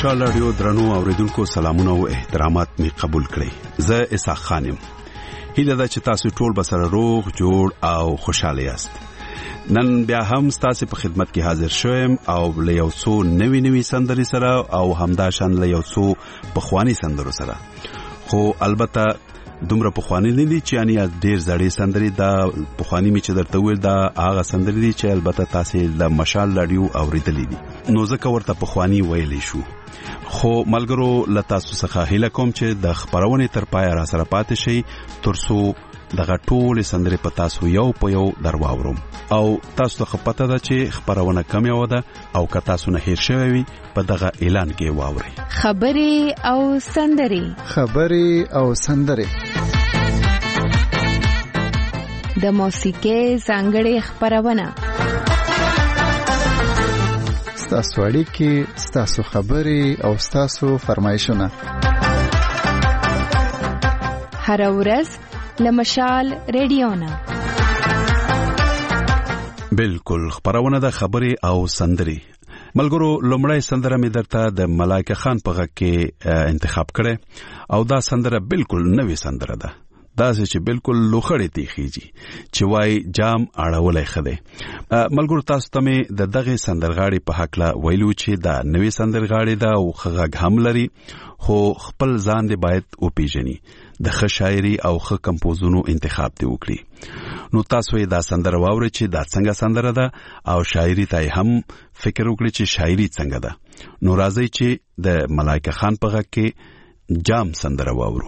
مشال رادیو درنو اوریدونکو سلامونه او احترامات می قبول کړئ. زه اسحاق خانم. هیله ده چې تاسو ټول بسره روغ جوړ او خوشاله یاست. نن بیا هم تاسو په خدمت کې حاضر شوم او له یو څو نوي سندري سره او همداشان له یو څو پخوانی سندرو سره. خو البته دومره پخوانی نه دي چې یعنی ډیر زړې سندري دا پخوانی می چې درته ویل دا هغه سندري دي چې البته تاسو د مشال رادیو اوریدلې دي. نو ځکه ورته پخوانی ویلې شو. خو ملګرو لتا څخه هیله کوم چې د خبرونه تر پای را سره پاتې شي ترڅو دغه ټول سندري په تاسو یو په یو درواورم او تاسو ته پته ده چې خبرونه کم یو ده او که تاسو نه هیر شوی وي په دغه اعلان کې واوري. خبري او سندري د موسیقي څنګه خبرونه ستاسو اړیکې ستاسو خبري او ستاسو فرمایشونه هر ورځ لمشال رادیونا بالکل خبرونه د خبري او سندري. ملګرو لومړی سندره مې درته د ملایکه خان په غږ کې انتخاب کړه او دا سندره بالکل نوې سندره ده. دا چې بالکل لوخړې تیخیږي چې وای جام اړولای خده. ملګرو تاسو ته مې د دغه سندرغاړي په حق لا ویلو چې دا نوې سندرغاړي دا او غږ هم لري خو خپل ځان دی باید او پیژني د ښه شاعري او ښه کمپوزونو انتخاب دی وکړي. نو تاسو یې دا سندره واورئ چې دا څنګه سندره ده او شاعري ته هم فکر وکړئ چې شاعري څنګه ده. نو راځي چې د ملایکه خان په غږ کې جام سندره واورو.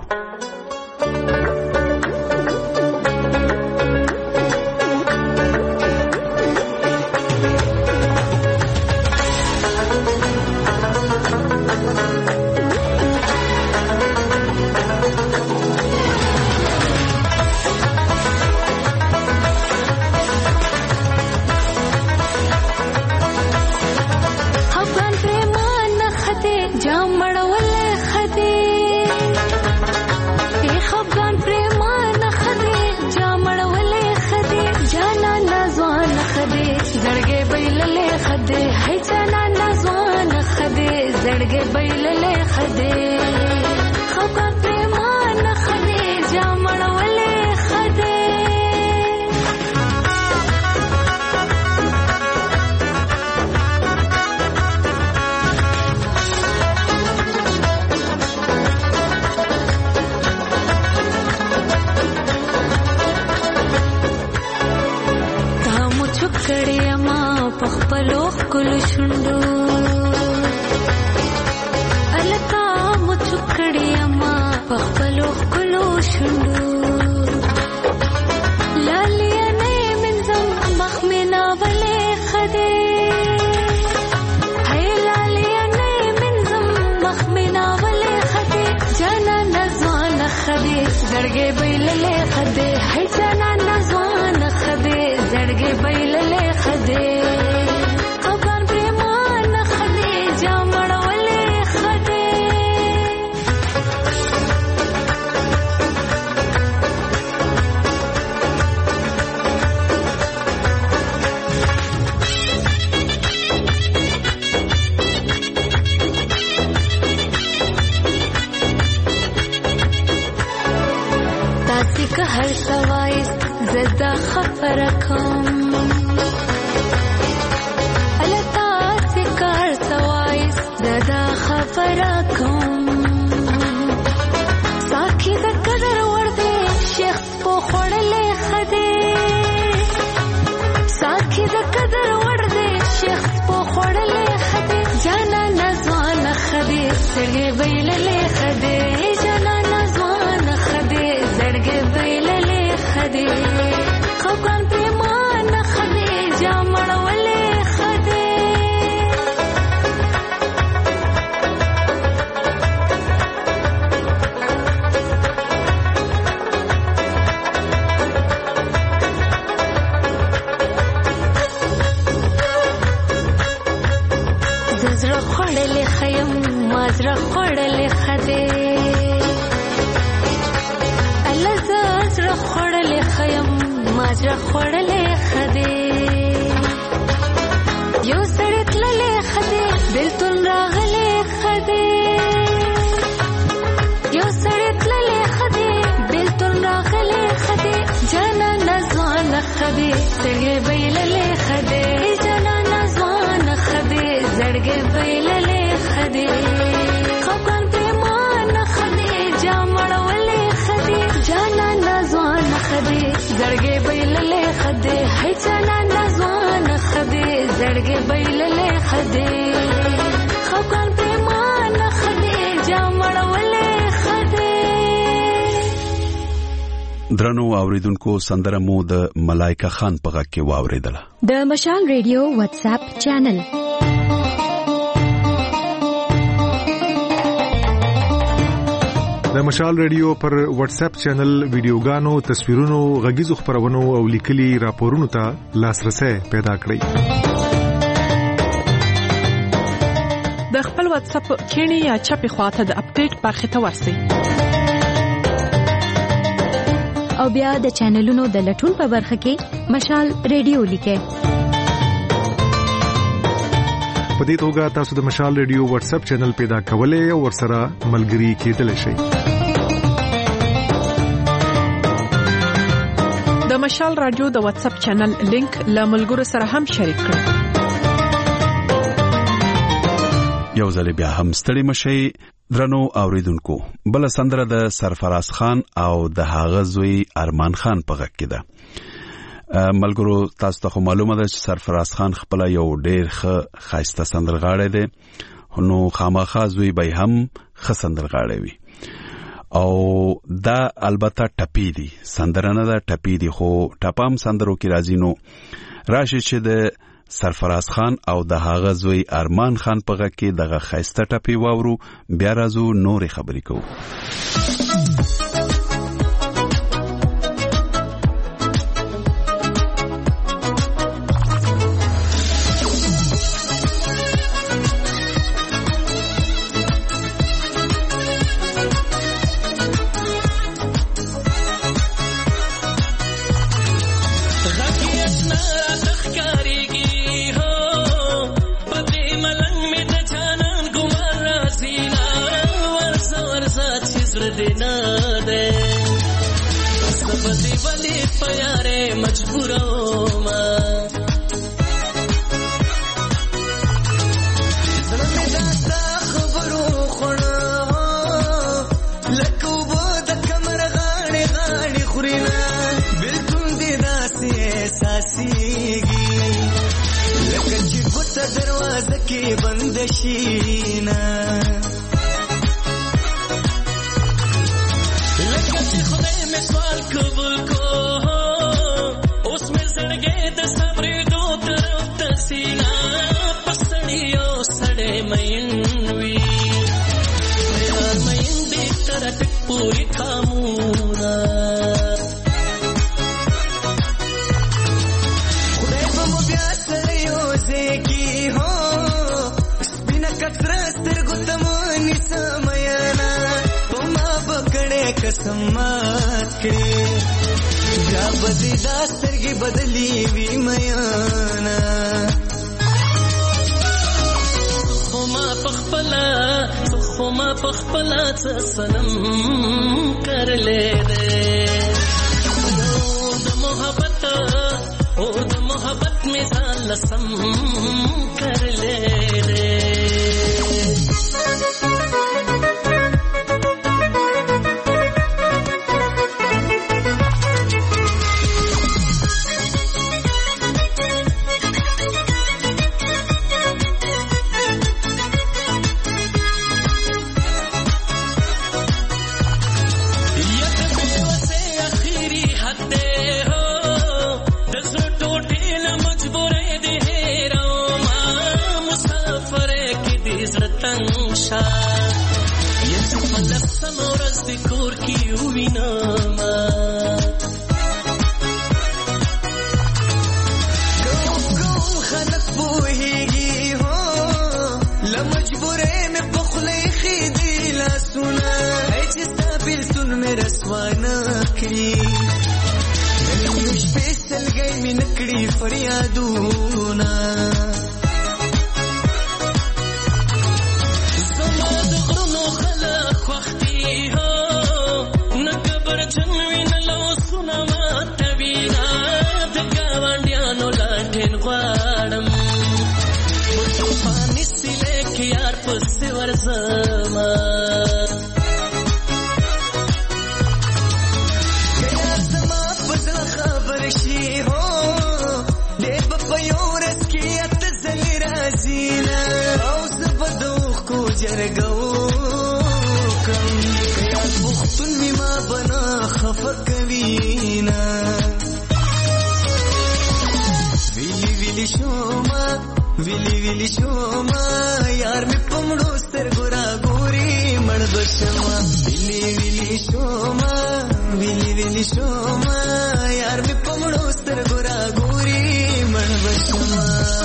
هر سوایس زدا خبرکم التا سکر سوایس زدا خبرکم ساکی د قدر ورده شیخ په خړلې خده ساکی د قدر ورده شیخ په خړلې خده جانا نزوان خده سړې ویللې خده جانا نزوان خده زړګې ویللې خده خپل پریمان خده جامړولې خده زړه خړلې خیم مازره خړلې خده زړه خړلې خیم مازره خړلې خده یو سړی تللې خده بلتون راغلې خده درنو اوریدونکو سندره مو د ملائکه خان په غږ کې واوریدله. د مشال ریډیو واتس اپ چینل. د مشال ریډیو پر واتس اپ چینل ویډیوګانو، تصویرونو، غږیزو خبرونو او لیکلي راپورونو ته لاسرسي پیدا کړئ. د خپل واتس اپ کینی یا چپی خواته د اپډیټ برخه ته ورسئ. او بیا د چینلونو د لټون په برخه کې مشال ریډیو لیکئ. په دې توګه تاسو د مشال ریډیو واتس اپ چینل پیدا کولای او ورسره ملګري کېدلی شئ. د مشال رادیو د واتس اپ چینل لینک له ملګرو سره هم شریک کړئ. یو ځل بیا هم ستړي مشئ درنو اوریدونکو. بل سندره د سرفراز خان او د هغه زوی ارمان خان په غږ کې ده. ملګرو تاسو ته معلومه ده چې سرفراز خان خپل یو ډېر ښایسته سندرغاړی دی، نو خامخا زوی به هم ښه سندرغاړی وي. او دا البته ټپی دي، سندره نه ده، ټپی دي، خو ټپام سندرو کې راځي. نو راشي چې د سرفراز خان او د هغه زوی ارمان خان په غږ کې دغه ښایسته ټپی واورو، بیا راځو نورې خبرې کوو. خفقوینا ویلی ویلی شوما ویلی ویلی شوما یار می پمړو سترګو را ګوري مړ بشما ویلی ویلی شوما ویلی ویلی شوما یار می پمړو سترګو را ګوري مړ بشما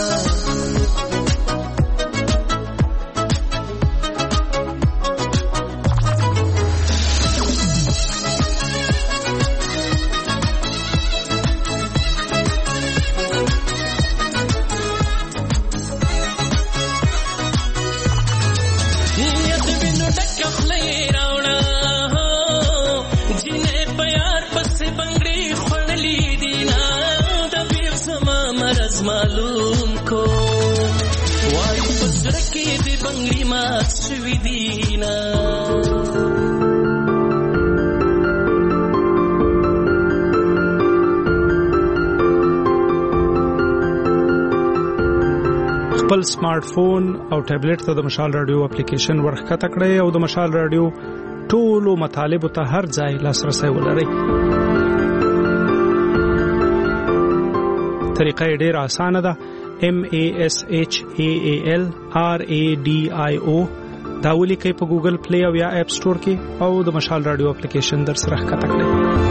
معلوم کو وای پسره کې دې بنگړي ما شوي دینا خپل سمارټ فون او ټابلیټ ته د مشال رادیو اپلیکیشن ورخکته کړئ او د مشال رادیو ټولو مطالب ته هر ځای لاسرسي ولرئ. طریقه ډېر اسانه ده. MASHAALRADIO دا ولیکئ په ګوګل پلی او یا اپ سٹور کې او د مشال رادیو اپلیکیشن در سره ښکته کړئ.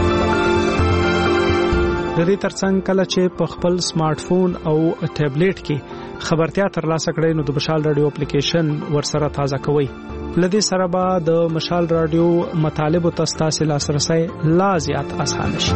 د دې ترڅنګ کله چې په خپل سمارټ فون او ټابلیټ کې خبرتیا ترلاسه کړئ نو د مشال رادیو اپلیکیشن ورسره تازه کوئ. لدې سره به د مشال رادیو مطالب او تاسو لاسرسي لا زیات اسانه شي.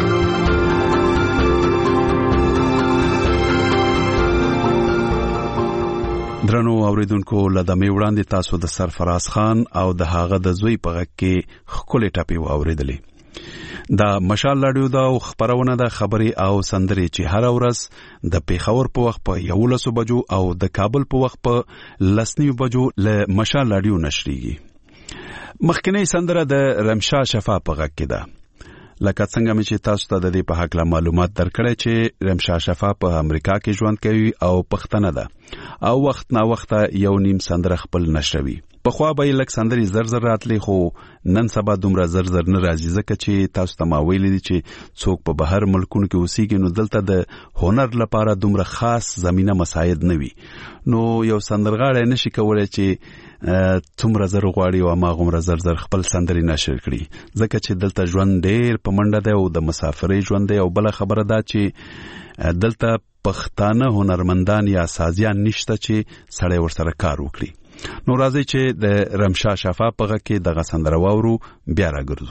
درنو اوریدونکو لدمه وړاندې تاسو د سرفراز خان او د هاغه د زوی په غږ کې خولې ټاپي واوریدلې. دا مشال رادیو دا خبرونه د خبري او سندري چې هر ورځ د پیښور په وخت په 11 بجو او د کابل په وخت په 10 بجو له مشال رادیو نشريږي. مخکنی سندره د رمشا شفا په غږ کې ده. لکه څنګه چې تاسو ته د دې په حق معلومات درکړې چې رمشا شفا په امریکا کې ژوند کوي او پښتنه ده او وخت نا وخت یو نیم سندره خپل نشروي. په خوا به لک سندري زر راتلې خو نن سبا دومره زر نه راځي ځکه چې تاسو ته ما ویلې دي چې څوک په بهر ملکونو کې اوسېږي نو دلته د هنر لپاره دومره خاص زمينه مساعد نه وي نو یو سندرغاړی نشي کولای چې څومره زر غواړي او ما غومره زر خپل سندري نشر کړي ځکه چې دلته ژوند ډېر په منډه دی او د مسافرۍ ژوند دی او بل خبره ده چې دلته پښتانه هنرمندان یا سازیان نشته چې سړی ورسره کار وکړي. نو راځي چې د رمشا شفا په غږ کې دغه سندره واورو بیا راګرځو.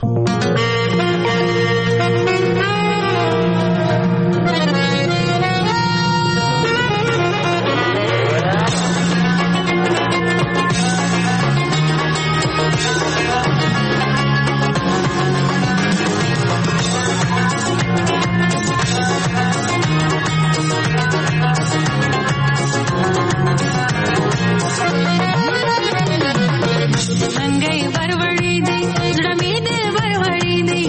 Sangai barwadi de, zramine barwadi de.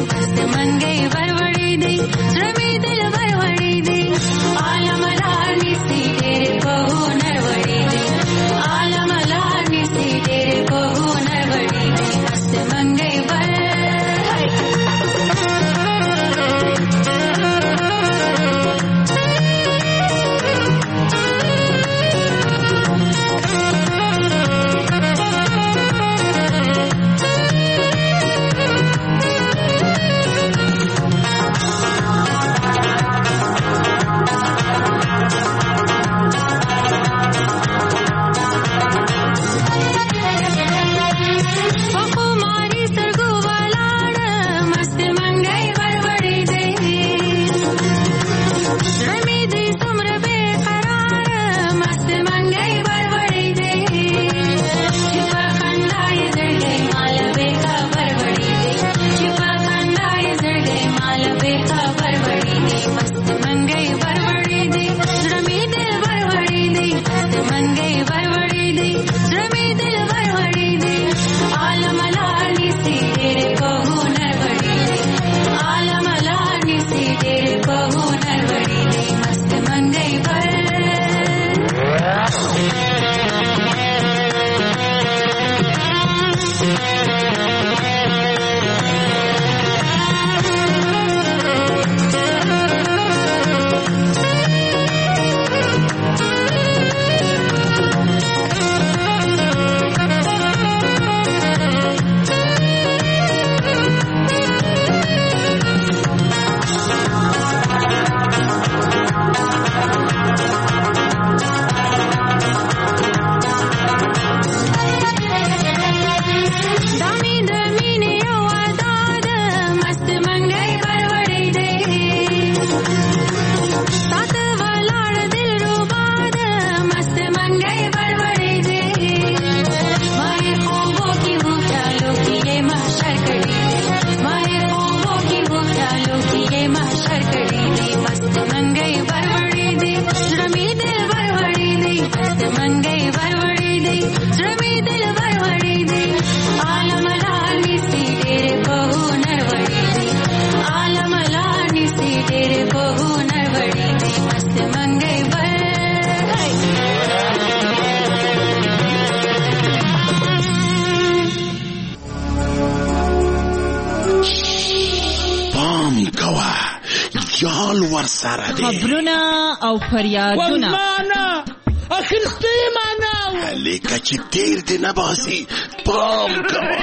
کوا یال ور سره دی خبرونه او فریادونه والمانا اخرستی معنا لیکه چې تیر دی نباسي پام کوا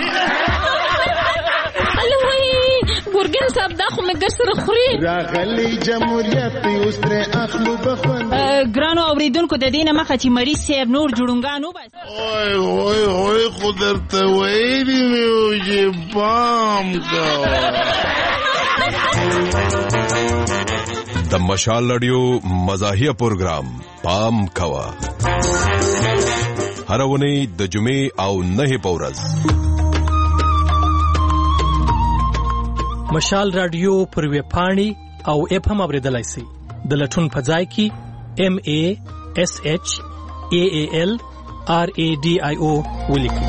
الوی ګورګین صاحب دا خو مې ګر سره خوري راغلی جمهوریت اوس ترې اخلو بخون ګرانو اوریدونکو د دې نه مخه چې مریض صاحب نور جوړونګانو بس اوه خو درته ویلي مې و چې پام کوه د مشال رادیو مزاحیه پروګرام پام کوه هر ونی د جمعې او نه په ورځ مشال رادیو پر ویب پاڼې او اپ هم اوریدلای شئ د لټون په ځای کې MASHALRADIO ولیکئ.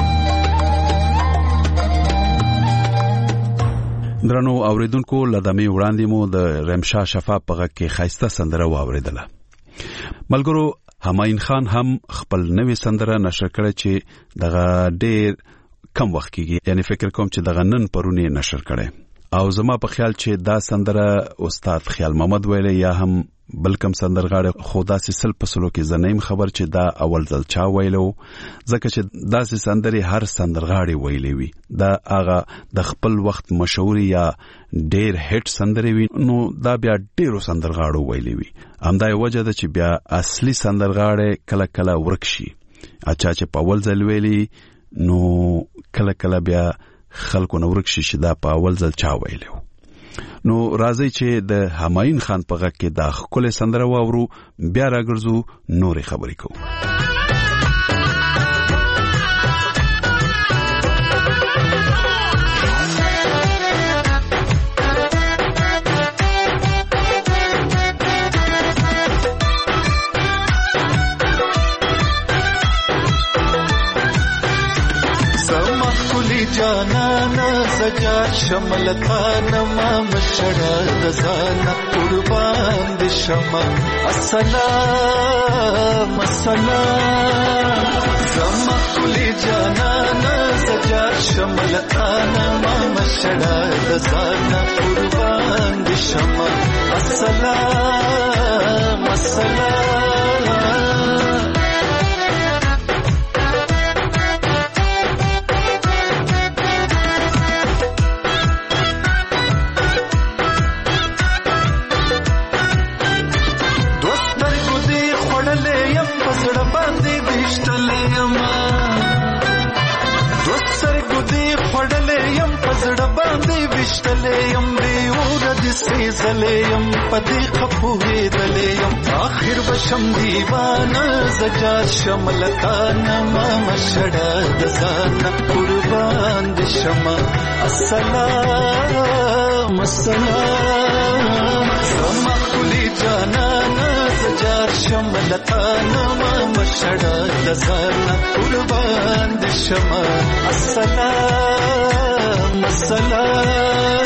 درنو اوریدونکو لدمه وړاندې مو د رمشا شفا په غږ کې خاصه سندره واوریدله. ملګرو هماین خان هم خپل نوې سندره نشر کړه چې دغه ډېر کم وخت کېږي، یعنی فکر کوم چې دغه نن پرونی نشر کړي او زما په خیال چې دا سندره استاد خیال محمد ویلې یا هم بلکم سندرغاړي خدا سي سل پسلو کې زنیم خبر چې دا اول ځل چا ویلو، ځکه چې دا سي سندري هر سندرغاړي ویلې وي، دا هغه د خپل وخت مشهوري یا ډېر هټ سندري وي، نو دا بیا ډېرو سندرغاړو ویلې وي. همدا وجه ده چې بیا اصلي سندرغاړي کله کله ورک شي. اچھا چې په اول ځل ویلي نو کله کله بیا خلکو نو ورک شي چې دا په اول ځل چا ویلو. نو راځي چې د هماین خان په غږ کې دا خپل سندره واورو، بیا راګرځو نورې خبرې کوو. جانانا سجا شملتانا ما مشڑا دزانا قربان دی شما السلام السلام زما کلی جانانا سجا شملتانا ما مشڑا دزانا قربان دی شما السلام السلام وشتلیم دیور دسی زلیم پدی خپوی دلیم آخر بشم دیوانا زجار شملتانا ما مشڑا دزانا قربان دی شما السلام السلام زما کلی جانانا زجار شملتانا ما مشڑا دزانا قربان دی شما السلام السلام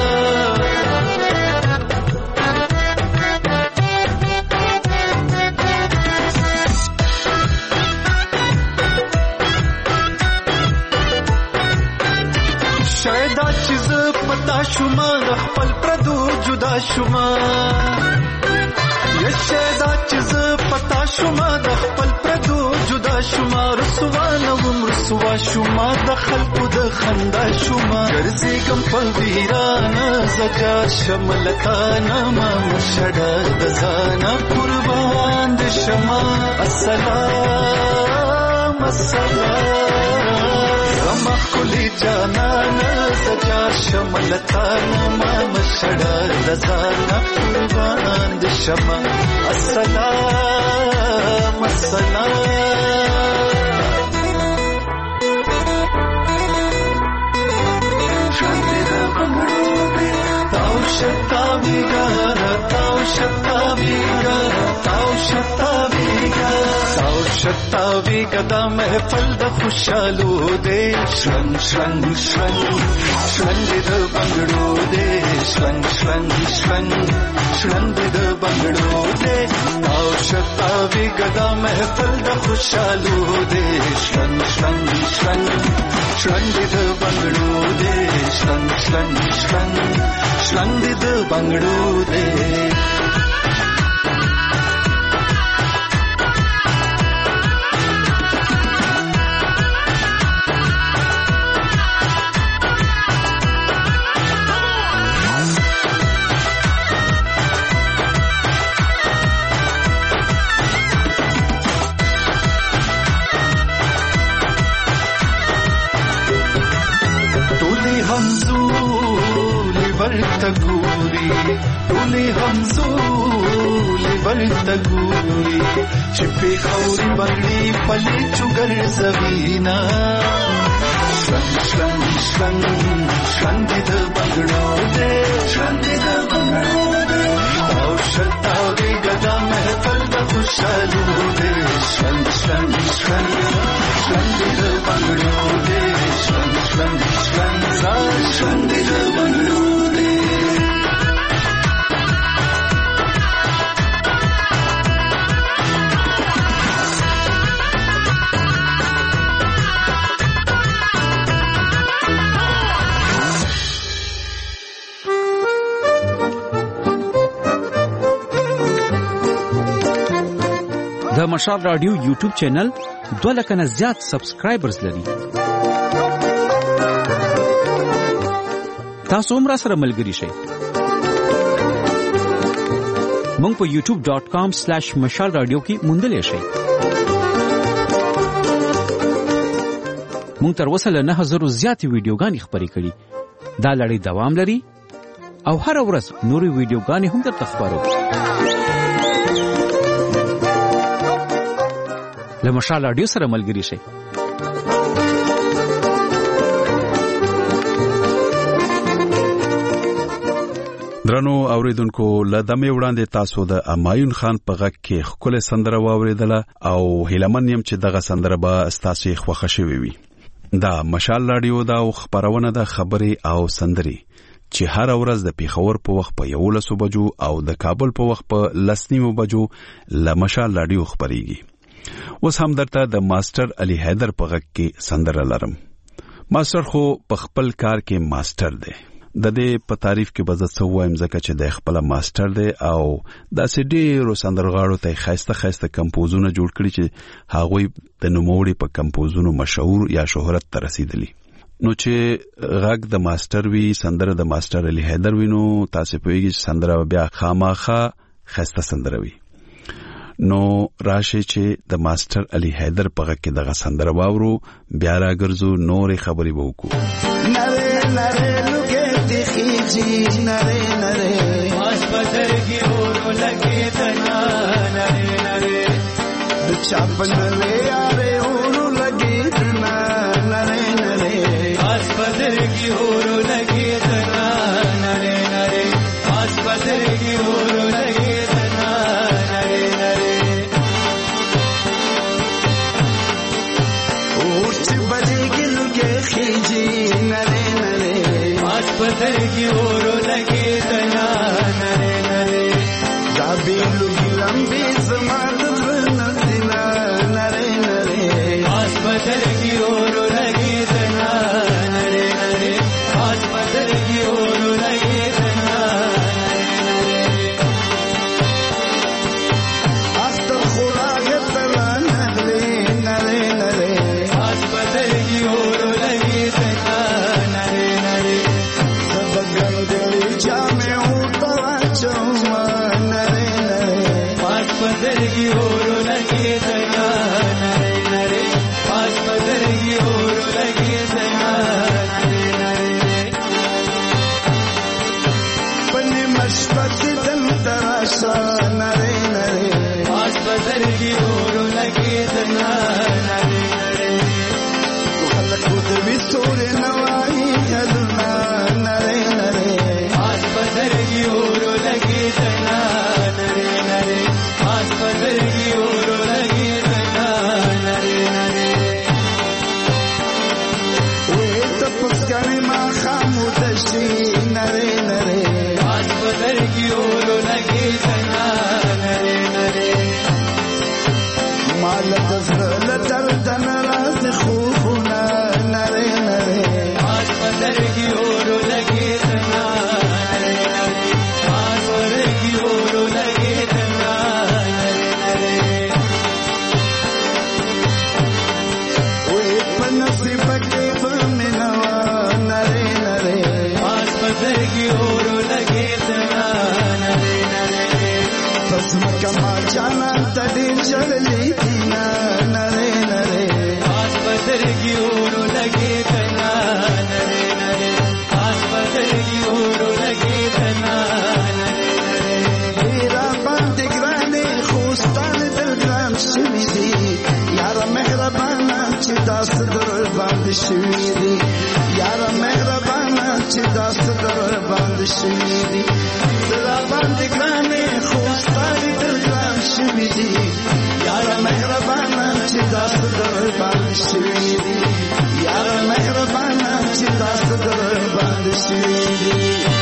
شاید چیز پتا شما خپل پردو جدا شما یا شاید چیز پتا شما خپل پردو جدا شما رسوانم رسوا شما د خلقو د خندا شما ګرځېږم په ویرانه زجار شملتانه ما مشړه د ځانه قربان د شما السلام السلام زما کلی جانانه زجار شملتانه ما مشړه د ځانه قربان د شما السلام السلام شتاویگا دا محفل دا خوشالو دے شلنگ شلنگ شلنگ شلنگ دا بنگڑو دے شلنگ شلنگ شلنگ شلنگ دا بنگڑو دے آو شتاویگا دا محفل دا خوشالو دے شلنگ شلنگ شلنگ شلنگ دا بنگڑو دے شلنگ شلنگ شلنگ شلنګ د بنگړو دې ټولې همزولې ورته ګوري چې پېښوري بنګړي پلې چوګر زوینا شلنګ شلنګ شلنګ شلنګ د بنګړو دې شلنګ د بنګړو دې او شتاوي ګدا محفل د خوشالو دې شلنګ شلنګ شلنګ شلنګ د بنګړو دې شلنګ شلنګ شلنګ شلنګ د بنګړو دې د مشال رادیو یوټیوب چینل 2 لک نه زیات سبسکرایبرز لري. تاسو هم را سره ملګری شئ. مونږ په youtube.com/mashalradio کې موندلې شئ. مونږ تر اوسه له 9000 زیاتې ویډیوګانې خپرې کړې. دا لړۍ دوام لري او هر ورځ نورې ویډیوګانې هم درته خپرو. له مشال رادیو سره ملګری شئ. درنو اوریدونکو لدمه وړاندې تاسو د امایون خان په غږ کې خپل سندره واوریدله او هیلمن يم چې دغه سندره به تاسو خوښ شوي وي. دا مشال رادیو دا خبرونه د خبري او سندري چې هر ورځ د پیښور په وخت په 11 بجو او د کابل په وخت په 10 بجو ل مشال رادیو خبريږي. اوس هم درته د ماستر علي حیدر په غږ کې سندره لرم. ماستر خو په خپل کار کې ماستر دی. د دې په تعریف کې بزت سو وایم ځکه چې د خپل ماستر دی او د سډیرو سندرغاړو ته خاصه کمپوزونه جوړ کړي چې هغوی د نوموړي په کمپوزونو مشهور یا شهرت ته رسیدلی. نو چې غږ د ماستر وی سندره د ماستر علي حیدر وینو تاسو پوهیږئ چې سندره بیا خامخا خاصه سندره وی. نو راشه چې د ماستر علي حیدر په غږ کې دغه سندره واورو بیا راګرځو نورې خبرې وکړو. نره نره لګې دي خيجي نره نره واش بدر کی اور لګې تنا نره نره د چاپن له یاره اور لګې تنا نره نره واش بدر کی اور لګې تنا نره نره واش بدر کی اور لګې تنا نره نره اور چې بدر کی لګې خيجي نره نره واش بدر کی اور لګې تنا نره نره جابې لګې لمبي زمات نزنا نره نره واش بدر کی اور لګې تنا نره نره واش بدر کی اور لګې تنا نره نره استغفر تلا نغلي نره نره واش بدر کی اور لګې تنا نره نره سبګل دې جامه او توا چوما نره نره واش بدر کی اور لګې تنا نره نره واش بدر کی اور لګې تنا نره نره پنه مشبت دل تراشا نره نره واش بدر کی اور لګې تنا نره نره خلق دې ستور نوای یادنا نره نره واش بدر کی اور لګې تنا نره نره واش بدر کی اور لګې تنا نره نره وې تپسکانه ما خاموشي نره نره واش بدر کی اور لګې تنا نره نره مال دزل درد ناراض خوفنا نره نره واش بدر کی اور لګې تنا نره بدرګي اورو لګي تنا نره نره پس مکما جانا تدې چړلې دینا نره نره پاس بدرګي اورو لګي تنا نره نره پاس بدرګي اورو لګي تنا نره نره هیرا باندې ګرانې خوستان دل ګران شوي دي یار مهربانا چې داس در باندې شوي دي یار مهربانا چې داس در باندې شوي دي زرا باندې ګرانې خوستان دل ګران شوي دي یار مهربانا چې داس در باندې شوي دي یار مهربانا چې داس در باندې شوي دي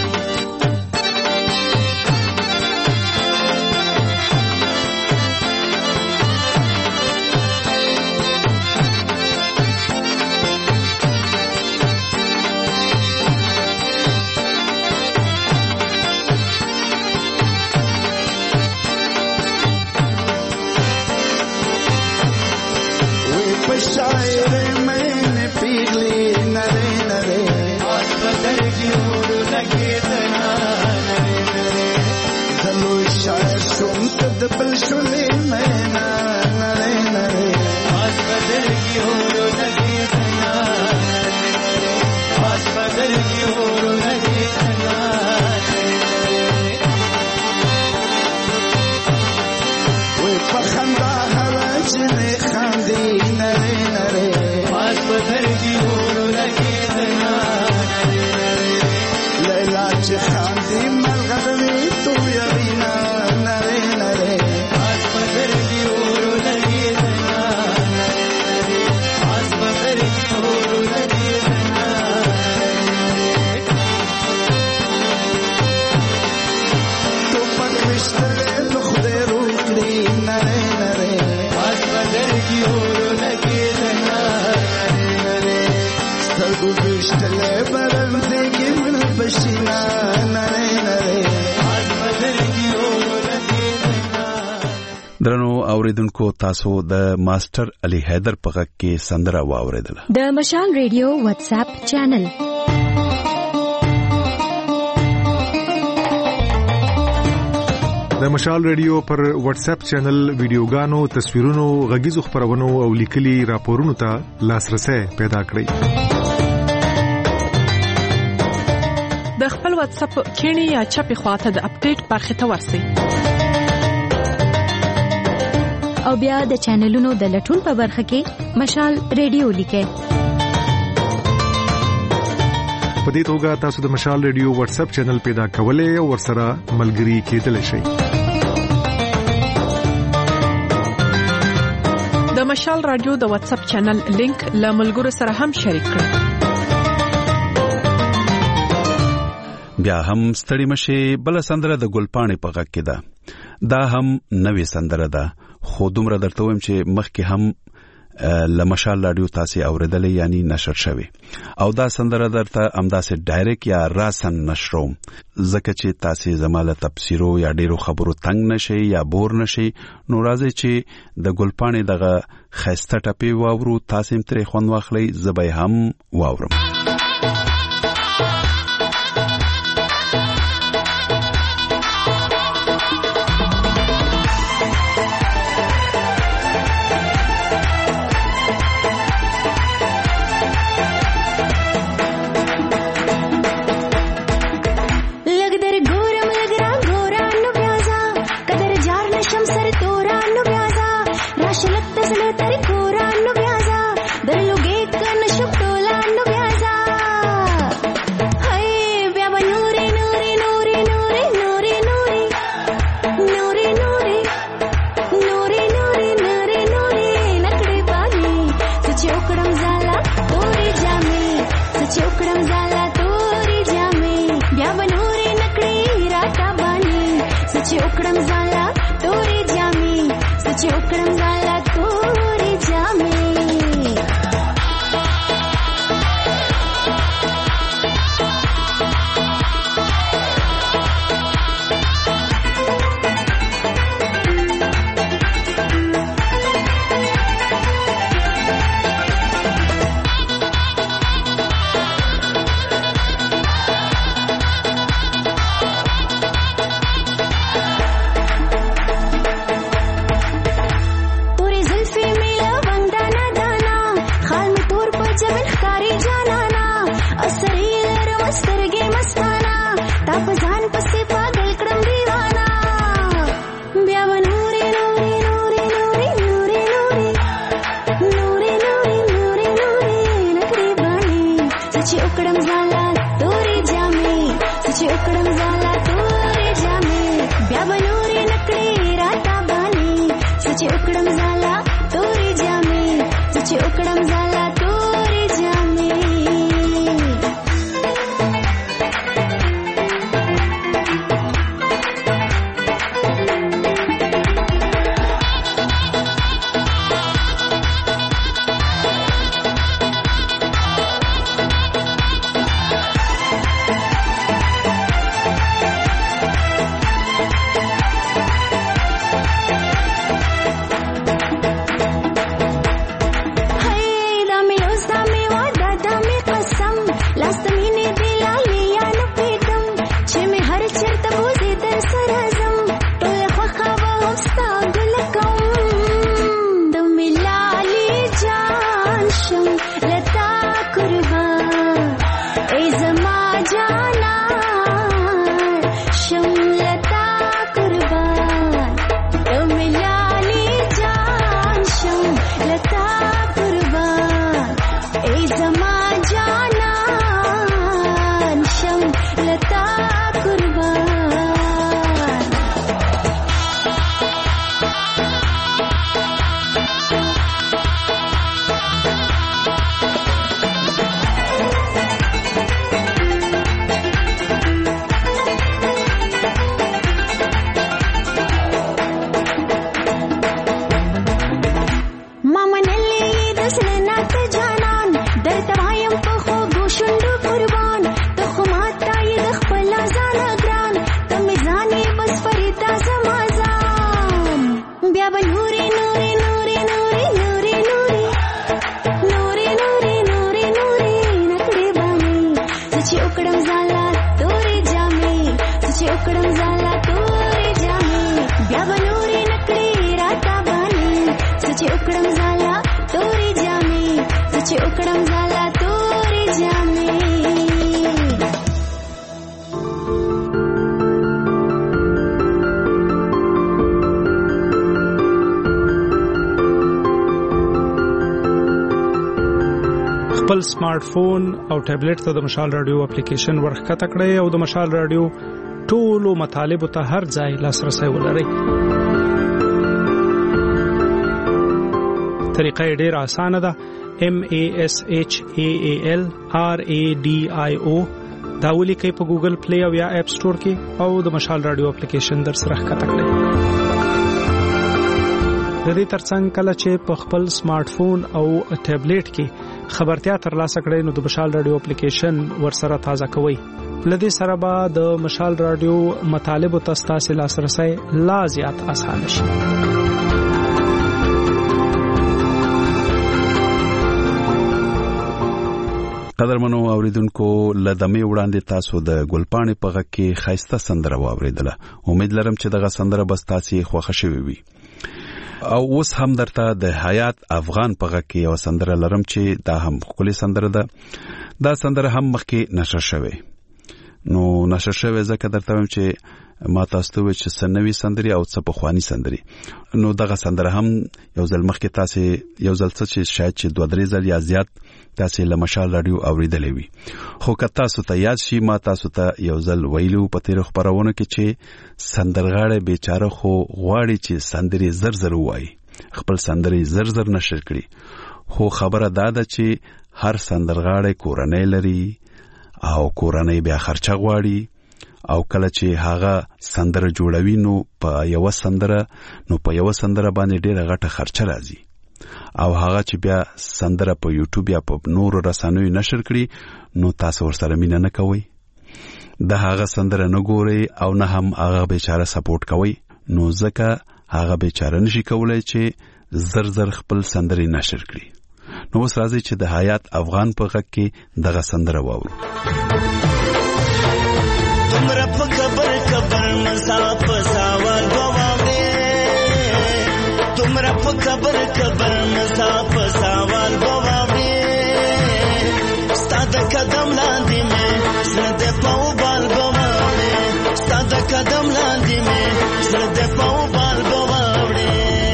शायर मैंने पीली नरे नरे आज बदल की ओर लगे तना नरे नरे चलो शायर सुनत दबल सुने मैना नरे नरे आज बदल की ओर लगे तना नरे नरे आज बदल की ओर लगे तना नरे नरे वो पखंदा हरज ने खांदी नरे नरे आज बदल की ओर लगे तना नरे नरे लैला च खांदी मलगदवी तू यरीना नरे नरे आज बदल की ओर लगे तना नरे नरे आज बदल की ओर लगे तना नरे तो पकविश्तरे तो खुदे रूकली नरे नरे आज बदल की ओर लगे तना नरे नरे सरगु विश्तले बरंदे की मन बशीना नरे नरे आज बदल की ओर लगे तना درنو اوریدونکو تاسو د ماستر علي حیدر په غږ کې سندره واوریدله د مشال ریډیو واتس اپ چینل د مشال ریډیو پر واتس اپ چینل ویډیوګانو تصویرونو غږیزو خبرونو او لیکلي راپورونو ته لاسرسي پیدا کړئ د خپل واتس اپ کینی یا چپی خواته د اپډیټ برخه ته ورسئ او بیا د چینلونو د لټون په برخه کې مشال ریډیو لیکئ په دې توګه تاسو د مشال ریډیو واتس اپ چینل پیدا کولای او ورسره ملګري کېدلی شئ د مشال رادیو د واتس اپ چینل لینک له ملګرو سره هم شریک کړئ بیا هم ستړي مشه بل سندره د ګلپاڼې په غږ کې ده دا هم نوې سندره ده خو دومره درته وایم چې مخکې هم لمشال رادیو تاسو اوریدلې یعنی نشر شوی او دا سندره درته امداسه ډایرک یا راسن نشروم زکه چې تاسو زماله تفسیرو یا ډیرو خبرو تنگ نشي یا بور نشي نو راځي چې د ګلپاڼې دغه خسته ټپی واورو تاسو هم ترې خوند واخلئ زبې هم واورم لتا قربان خپل سمارټ فون او ټابلیټ ته د مشال رادیو اپلیکیشن ورخکته کړئ او د مشال رادیو ټولو مطالبه ته هر ځای لاسرسي ولرئ. طریقه ډیره اسانه ده. MASHALRADIO دا ولیکئ په ګوګل پلی او یا اپ سٹور کې او د مشال رادیو اپلیکیشن در سره ښکته کړئ. د دې ترڅنګ کله چې په خپل سمارټ فون او ټابلیټ کې خبرتیا ترلاسه کړئ نو د مشال رادیو اپلیکیشن ورسره تازه کوئ. لدې سره به د مشال رادیو مطالبه تاسو لاسرسي لا زیات آسان شي. قدرمنو اوریدونکو لدمه وړاندې تاسو د ګلپانې په غږ کې خاصه سندره واوریدله. امید لرم چې دغه سندره به تاسو خوښ شوي وي. او اوس هم درته د حیات افغان په غږ کې یو سندره لرم چې دا هم خولي سندره ده. دا سندره هم مخکې نشر شوه. نو نشر شوه ځکه درته وایم چې ما تاسو ته چې سنوي سندري او څه په خواني سندري. نو دغه سندره هم یو ځل مخکې تاسو یو ځل چې شاید چې 2-3 ځل یا زیات تاسو له مشال رادیو اوریدلې وي. خو که تاسو ته یاد شي ما تاسو ته یو ځل ویلو په تیر خبرونه کې چې سندرغاړي بیچاره خو غواړي چې سندري زر وایي، خپل سندري زر نشر کړي. خو خبره دا ده چې هر سندرغاړي کورنۍ لري او کورنۍ بیا خرچه غواړي او کله چې هغه سندره جوړوي نو په یو سندره باندې ډیره غټه خرچه راځي او هغه چې بیا سندره په یوټیوب یا په نورو رسنیو نشر کړي نو تاسو ورسره مینه نه کوئ، د هغه سندره نه ګورئ او نه هم هغه بیچاره سپورټ کوئ. نو ځکه هغه بیچاره نشي کولای چې زر خپل سندري نشر کړي. نو اوس راځي چې د حیات افغان په غږ کې دغه سندره واورو. تمرا په قبر مساف ساوال بواوي، تمرا په قبر مساف ساوال بواوي، ستاد قدم لاندې مې زړه د پاو بال بواوي، ستاد قدم لاندې مې زړه د پاو بال بواوي.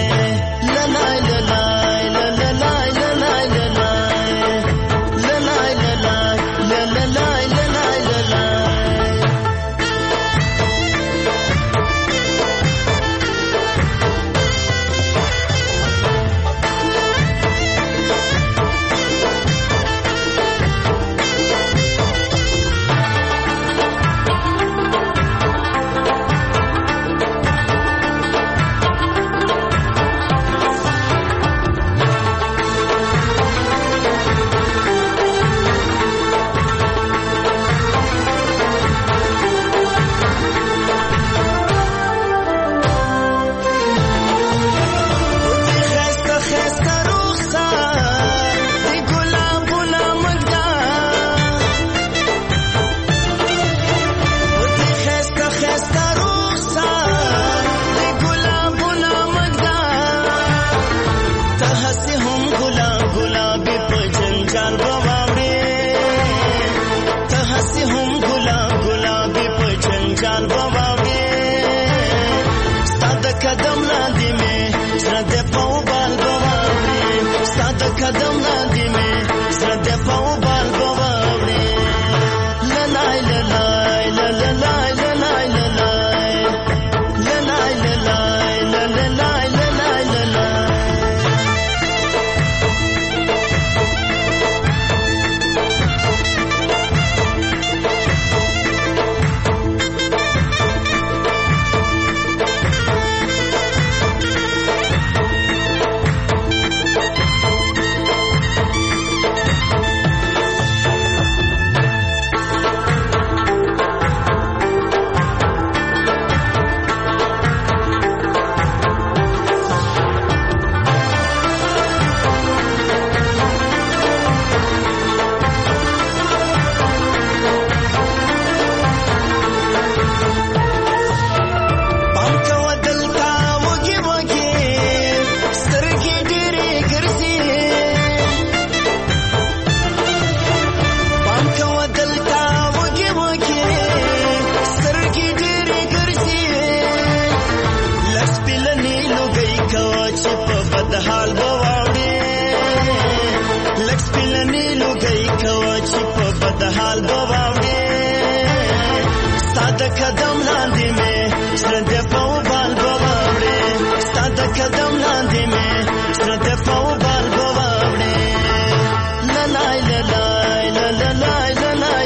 قدم لاندې مې زړه د پاو بال بواوړې، لای ستاد قدم لاندې مې زړه د فوبال بواوړې ستاد قدم لاندې مې زړه د فوبال بواوړې لای لای لای لای لای لای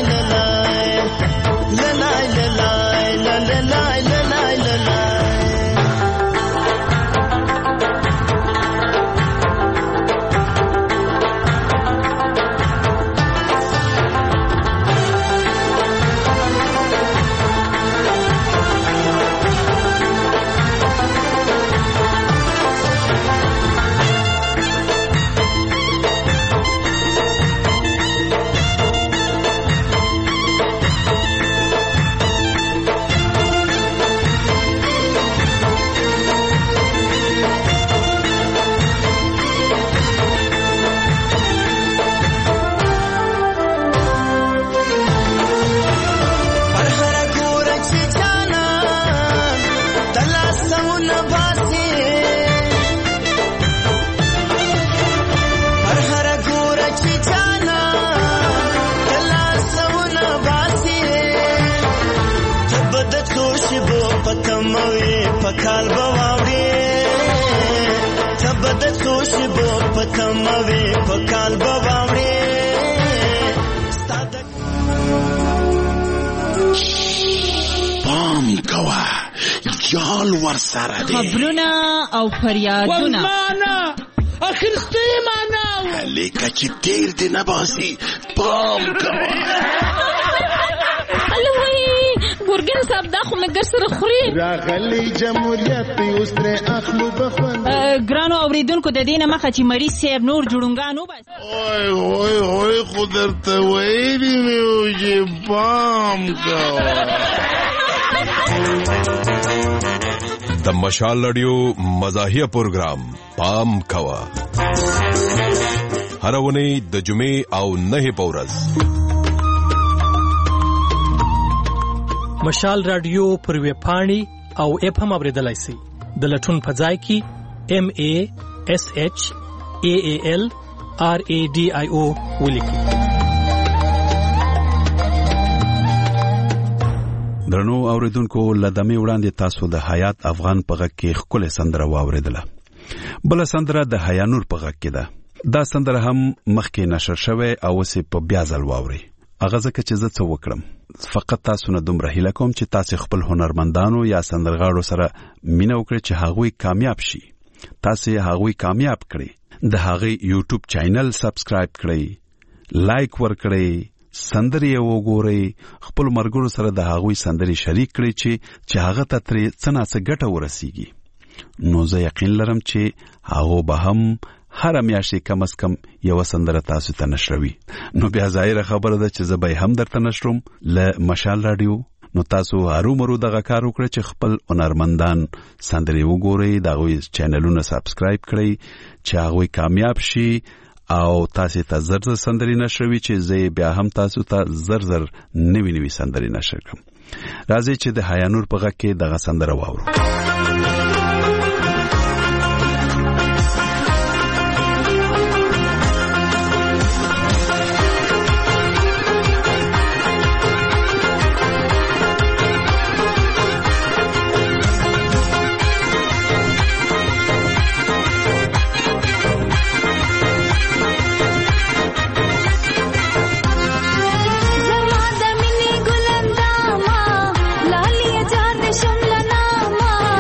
پکال بواوړې تبد سوش بو پتموي پکال بواوړې پام کوا جال ور سره دي خبرونه او فریادونه ورمانه اخرسته معنا لیکه چې تیر دي نه باسي پام کوا ګورګین صاحب دا خو مګر سره خوري راغلی جمهوریت اوس تر اخلو بخون ګرانو اوریدونکو د دینه مخه چې مریض صاحب نور جوړونګانو بس اوه خو درته ویلي مې و چې پام کوه د مشال رادیو مزاحیه پروګرام پام کوه هر ونی د جمعې او نه پورز مشال رادیو پر ویب پاڼې او اپ هم اوریدلای شئ د لټون په ځای کې MASHALRADIO ولیکئ. درنو اوریدونکو لدمه وړاندې تاسو د حیات افغان په غږ کې خپل سندره واوریدله. بل سندره د حیانور په غږ کې ده. دا سندره هم مخکې نشر شوه او اوس په بیا ځل واوري. اغه ځکه چې زه څه وکړم فقط تاسو نه دومره هیله کوم چې تاسو خپل هنرمندانو یا سندرغاړو سره مینه وکړئ چې هغوی کامیاب شي. تاسو هغوی کامیاب کړئ. د هغوی یوټیوب چینل سبسکرایب کړئ، لایک ورکړئ، سندري وګورئ، خپل مرګرو سره د هغوی سندري شریک کړئ چې هغه ته ترې څه نه څه ګټه ورسیږي. نو زه یقین لرم چې هغه به هم هر میاشتې کم از کم یو سندره تاسو ته نشروي. نو بیا ظاهره خبره ده چې زه به هم درته نشروم له مشال رادیو. نو تاسو هرومرو دغه کار وکړئ چې خپل هنرمندان سندري وګورئ، دغه چینلونه سبسکرایب کړئ چې هغه کامیاب شي او تاسو ته زر سندري نشروي چې زه بیا هم تاسو ته زر نوي سندري نشر کړم. راځي چې د حیانور په غږ کې دغه سندره واورو. زما د مینې ګلنده ما لالی جان شملنا ما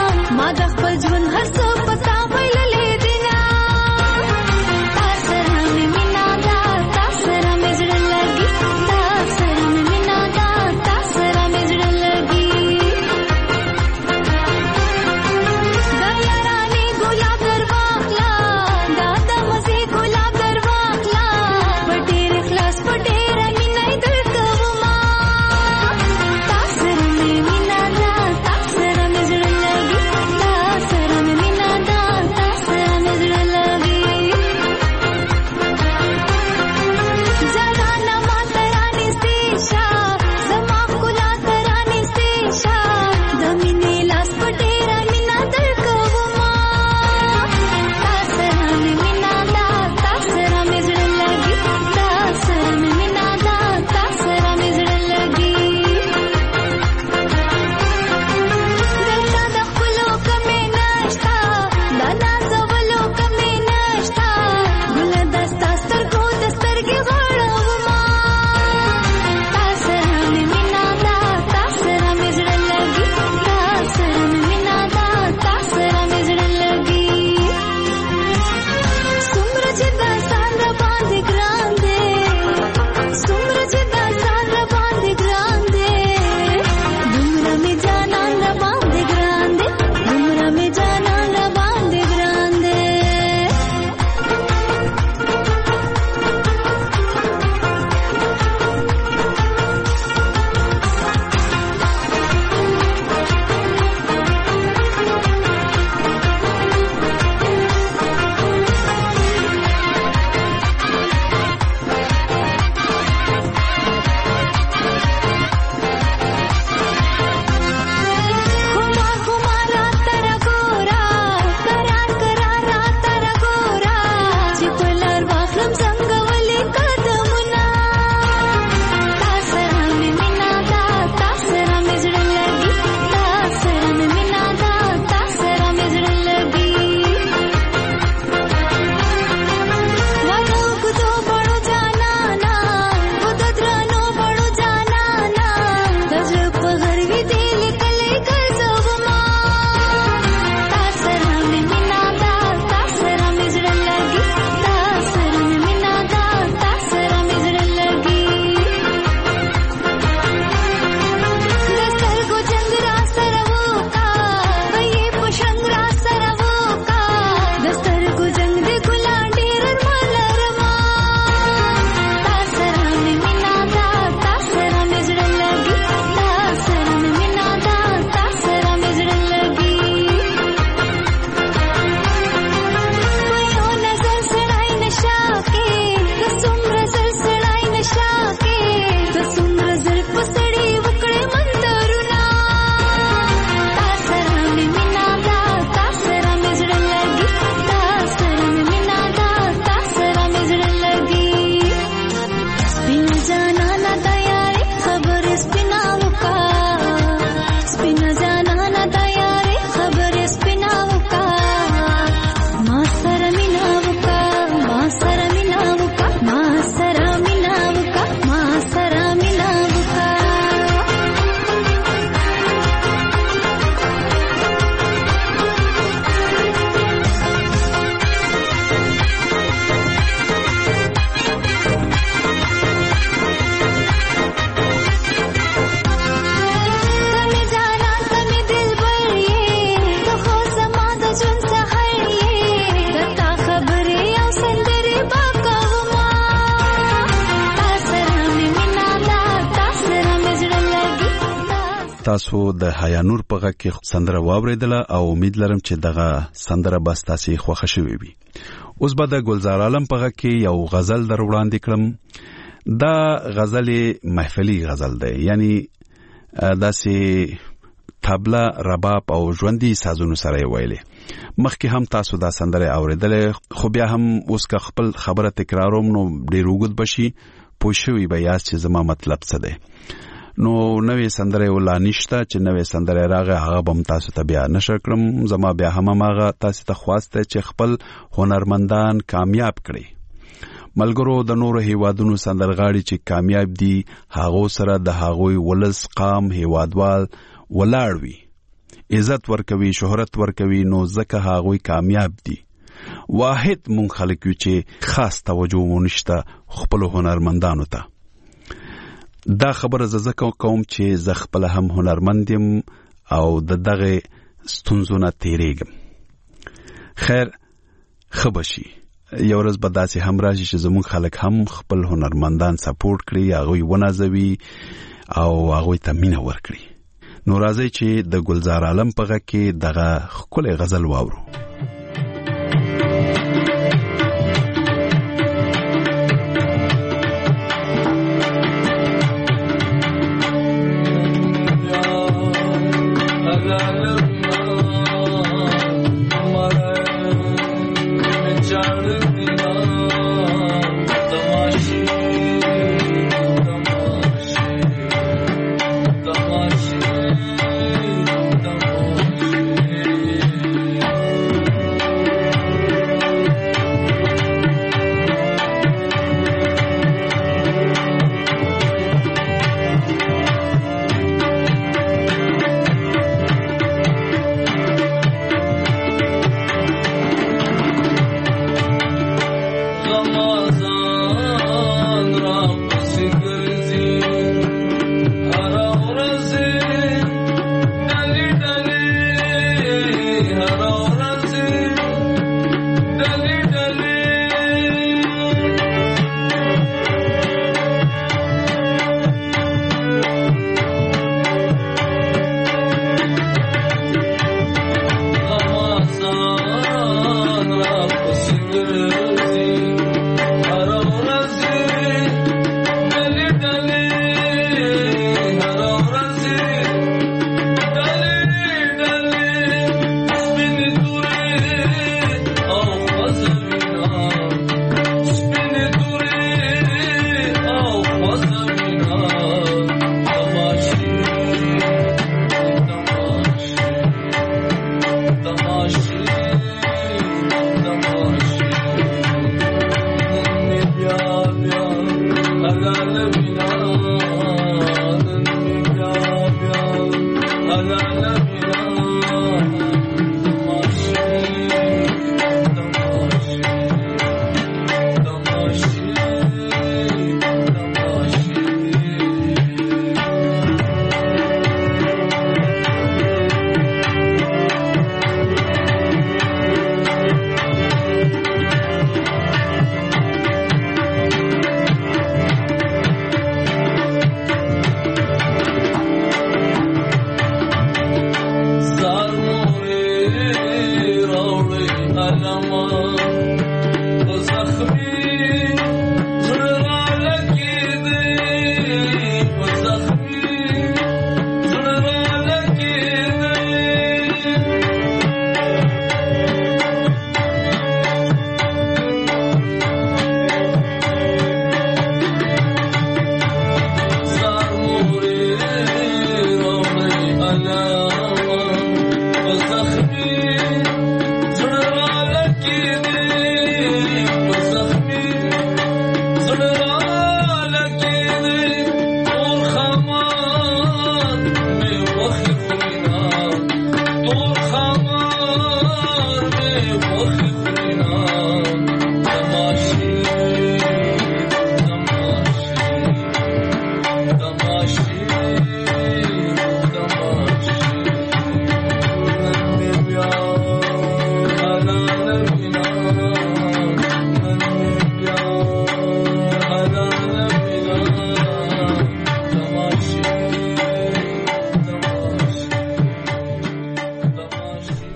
تاسو د حیانور په غږ کې سندره واوریدله او امید لرم چې دغه سندره به تاسو خوښ شوي وي. اوس به د ګلزار عالم په غږ کې یو غزل در وړاندې کړم. دا غزل محفلي غزل دی، یعنی داسې طبله، رباب او ژوندۍ سازونو سره ویلې. مخکې هم تاسو دا سندره اوریدلې، خو بیا هم اوس که خپل خبره تکراروم نو ډېر اوږد بشي، پوه شوي به یاست چې زما مطلب څه دی. نو نوې سندره ولا نشته چې نوې سندره راغی هغه به تاسو ته بیا نشر کړم. زما بیا هم هغه تاسو ته خواسته چې خپل هنرمندان کامیاب کړي. ملګرو د نورو هیوادونو سندرغاړي چې کامیاب دي هغه سره د هغوی ولس، قام، هیوادوال ولاړ وي، عزت ورکوي، شهرت ورکوي، نو ځکه هغوی کامیاب دي. واحد مونږ خلک یو چې خاص توجه ونشته خپل هنرمندانو ته. دا خبره زکه کوم چې ز خپل هم هنرمند یم او د دغه ستونزو نه تیریږم. خیر خبشي یو ورځ به داسې هم راشي چې زموږ خلک هم خپل هنرمندان سپورټ کړي، هغوی ونازوي او هغوی ته مینه ورکړي. نو راځئ چې د ګلزار عالم په غږ کې دغه ښکلی غزل واورو.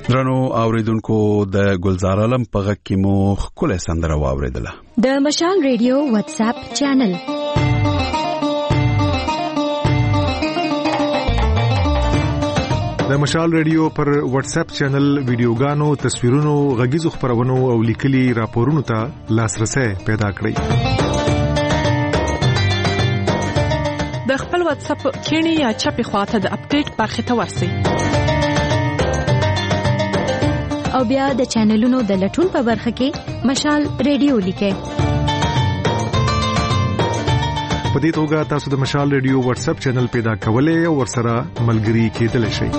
درنو اوریدونکو د ګلزار علم په غږ کې مو خپل سندره واوریدله. د مشال ریډیو واتس اپ چینل د مشال ریډیو پر واتس اپ چینل ویډیوګانو، تصویرونو، غږیزو خبرونو او لیکلي راپورونو ته لاسرسي پیدا کړئ. د خپل واتس اپ کینی یا چپی خواته د اپډیټ برخه ته ورسئ. او بیا د چینلونو د لټون په برخه کې مشال ریډیو لیکئ. په دې توګه تاسو د مشال ریډیو واتس اپ چینل پیدا کولای او ورسره ملګري کېدلی شئ.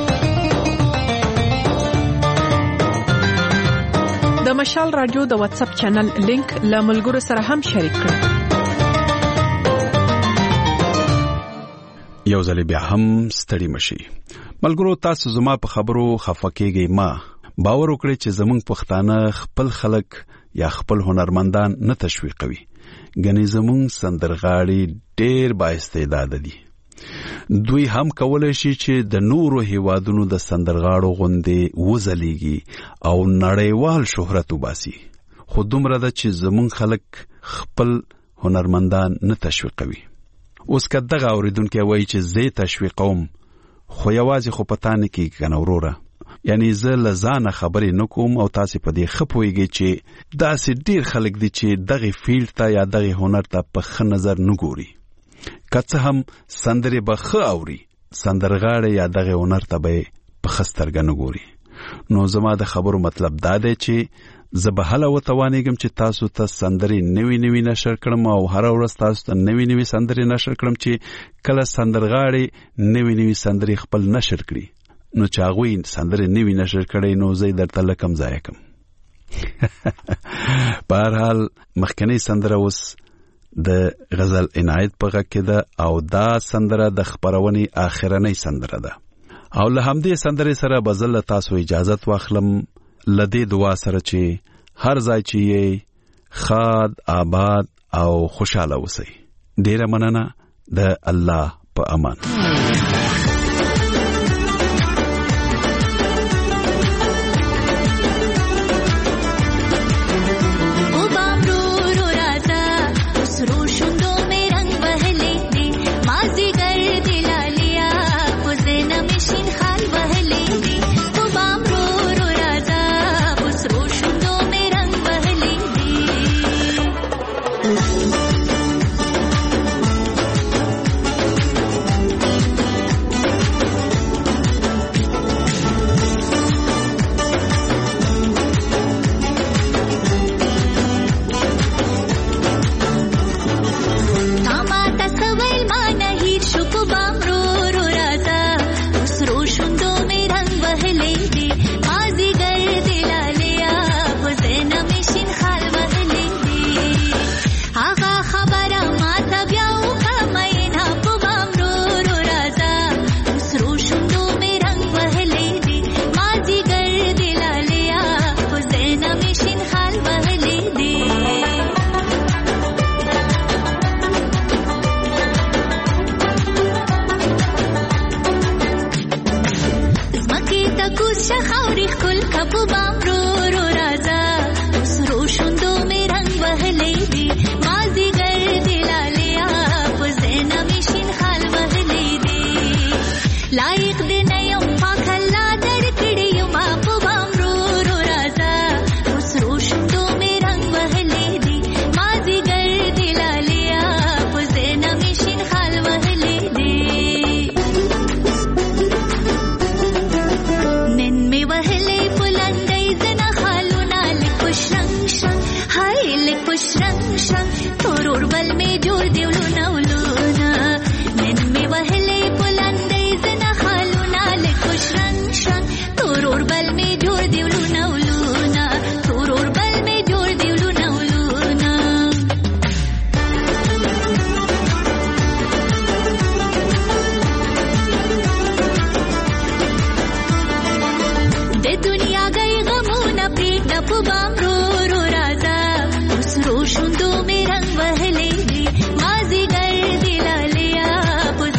د مشال رادیو د واتس اپ چینل لینک له ملګرو سره هم شریک کړئ. یو ځل بیا هم ستړي مشي ملګرو، تاسو زما په خبرو خفه کېږئ. ما باور وکړئ چې زمونږ پښتانه خپل خلک یا خپل هنرمندان نه تشویقوي. ګنې زمونږ سندرغاړي ډېر بااستعداد دي. دوی هم کولای شي چې د نورو هیوادونو د سندرغاړو غوندې وځلیږي او نړیوال شهرت وباسي. خو دومره ده چې زمونږ خلک خپل هنرمندان نه تشویقوي. اوس که دغه اوریدونکي وایي چې زه تشویقوم، خو یوازې خو پتا نه کېږي کنه وروره. یعنی زه له ځانه خبرې نه کوم او تاسې په دې ښه پوهېږئ چې داسې ډېر خلک دي چې دغې فیلډ ته یا دغې هنر ته په ښه نظر نه ګوري. که څه هم سندرې به ښه اوري، سندرغاړی یا دغې هنر ته به په ښه سترګه نه ګوري. نو زما د خبرو مطلب دا دی چې زه به هله وتوانېږم چې تاسو ته سندرې نوي نوي نشر کړم او هره ورځ تاسو ته نوي نوي سندرې نشر کړم چې کله سندرغاړي نوي نوي سندرې خپل نشر کړي، نو چې هغوی سندرې نوي نشر کړی نو زه درته لکم ضایع کم. په هر حال مخکنۍ سندره اوس د غزل عنایت په غږ کې ده او دا سندره د خپرونې آخرنۍ سندره ده. او له همدې سندرې سره به زه له تاسو اجازت واخلم، له دې دعا سره چې هر ځای چې یې ښاد، آباد او خوشحاله اوسئ. ډېره مننه. د الله په امان.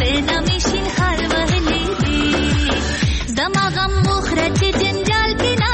غم مخرج جنجال کی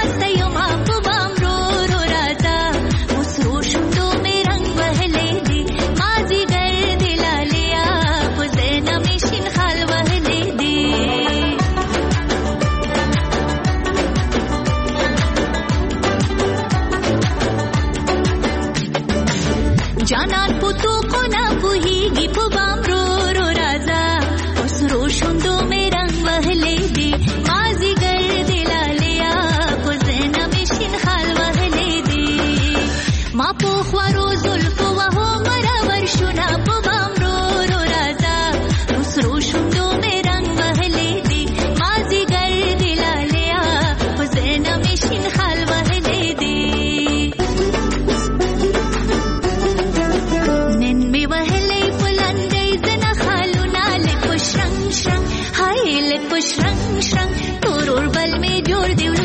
تو کو نه پوهیږي په بام رو رو راځه اوس روشوندو مې رنگ وهلې دي مازیګر دی لالیا کوزنه مې شین خال وهلې دي ما په خوارو زلفو وهو مرور شونه په بام رو رو راځه اوس روشوندو مې رنگ وهلې دي مازیګر دی لالیا کوزنه مې شین خال وهلې دي نن مې وهلې پلندې زنه خالونه لکه شرنګ شرنګ هاي لکه شرنګ شرنګ تورور بل مې جوړ دی